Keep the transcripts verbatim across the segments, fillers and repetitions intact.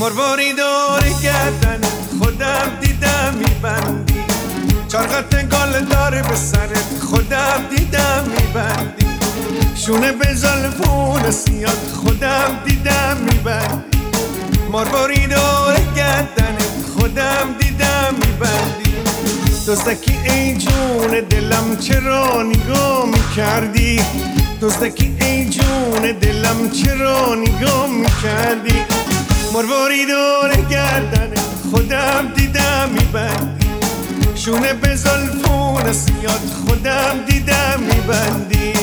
مرواری دور گردن خودم دیدم میبندی، چرخت گل داره به سرت خودم دیدم میبندی، شونه به زلفون سیاد خودم دیدم میبندی، مرواری دور گردن خودم دیدم میبندی، دزدکی ای جون دلم چرا نگاه میکردی، دزدکی ای جون دلم چرا نگاه میکردی، مرواری دور گردن خودم دیدم میبندی، شونه به زلفون سیاد خودم دیدم میبندی.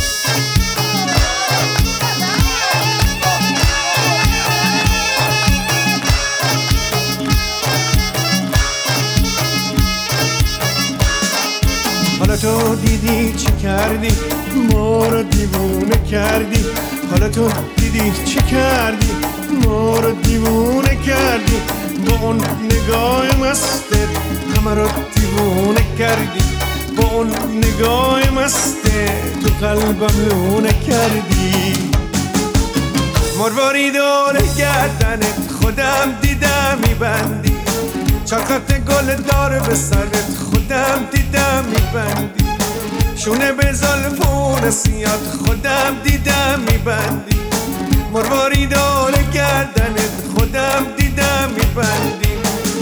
حالا تو دیدی چی کردی، ما رو دیوونه کردی، حالا تو دیدی چی کردی، ما رو دیوونه کردی، با اون نگاه مستت همه رو دیوونه کردی، با اون نگاه مستت تو قلبم لونه کردی، مرواری دور گردنت خودم دیدم میبندی، چرخت گل داره به سرت خودم دیدم میبندی، شونه به زلفون سیاد خودم دیدم میبندی، مرواری دور گردنت خودم دیدم میبندی.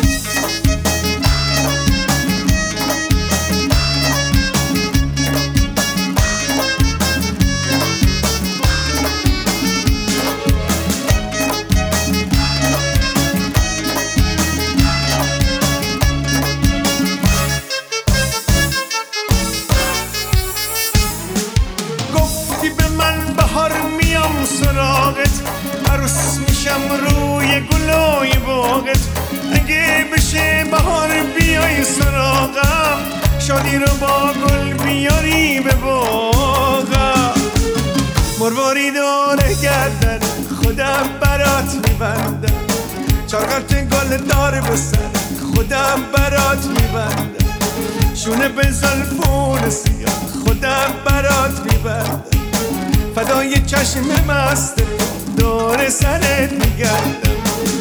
سراغت عروس میشم روی گلای باغت، اگه بشه بهار بیای سراغم، شادی رو با گل بیاری به باغم، مرواری دور گردن خودم برات میبندم، چرخت گل دار به سر خودم برات میبندم، شونه به زلفون سیاد خودم برات میبندم، فدای چشم مست دور سرت میگردم.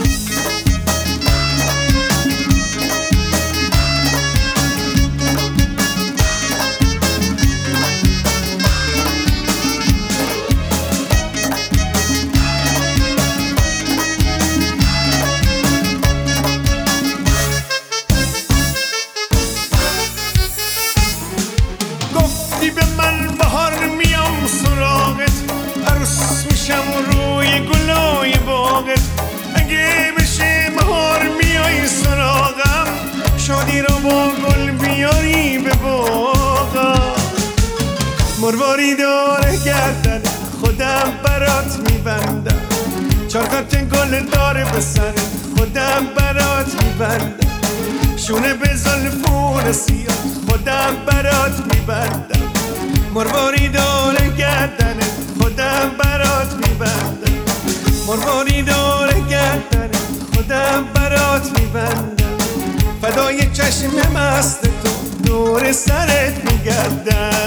گفتی به من بهار میام سراغت، عروس میشم روی گلای باغت، اگه بشه بهار میای سراغم، شادی رو با گل بیاری به باغم، مرواری دور گردن خودم برات میبندم، چرخت گل داره به سرت خودم برات میبندم، شونه به زلفون سیاد خودم برات میبندم، مرواری دور گردن خودم برات میبندم، مرواری دور گردن خودم برات میبندم، فدای چشم مست تو دور سرت میگردم.